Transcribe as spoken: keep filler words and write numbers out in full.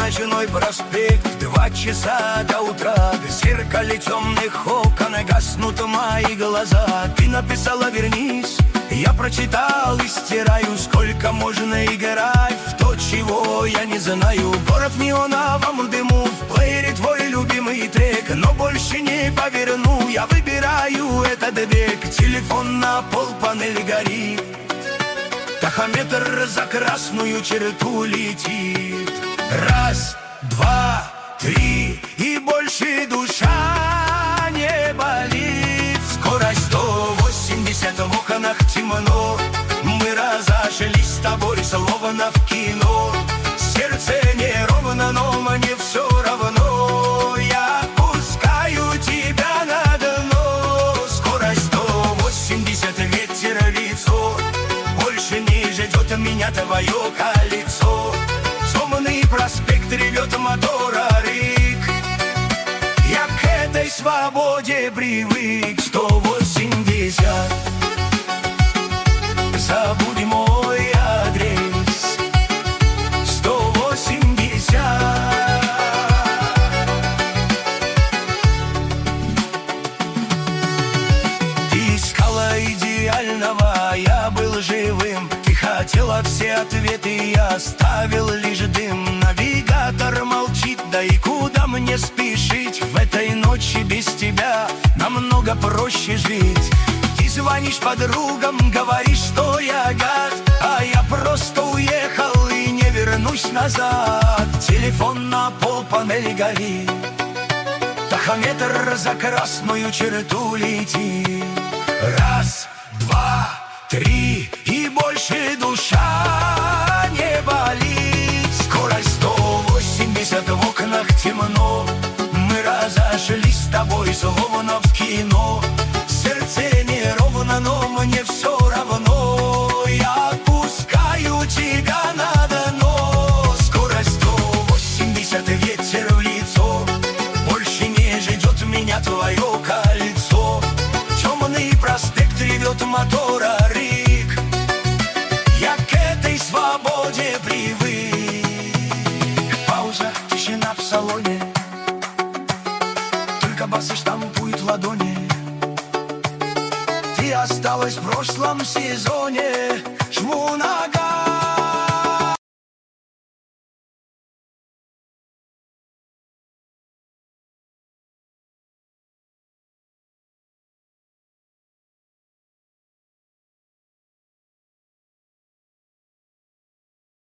ночной проспект, два часа до утра. В зеркале темных окон гаснут мои глаза. Ты написала «вернись», я прочитал и стираю. Сколько можно играть в то, чего я не знаю. Город в неоновом дыму, в плеере твой любимый трек. Но больше не поверну, я выбираю этот бег. Телефон на пол, панель горит, тахометр за красную черту летит. Раз, два, три, и больше душа не болит. Скорость сто восемьдесят, в окнах темно. Мы разошлись с тобой, словно в кино. Сердце неровно, но мне все равно. Я пускаю тебя на дно. Скорость сто восемьдесят, ветер в лицо. Больше не ждет меня твое кольцо. Темный проспект, ревет мотора рык. Я к этой свободе привык. Сто восемьдесят, забудь мой адрес. Сто восемьдесят. Ты искала идеального, я был живым. Ты хотела все ответы, я оставил лишь дым. Навигатор молчит, да и куда мне спешить? В этой ночи без тебя намного проще жить. Ты звонишь подругам, говоришь, что я гад, а я просто уехал и не вернусь назад. Телефон на пол, панель горит, тахометр за красную черту летит. Раз, два, три, и больше душа не болит. Скорость сто восемьдесят, в окнах темно. Мы разошлись с тобой, словно в кино. Сердце неровно, но мне все равно.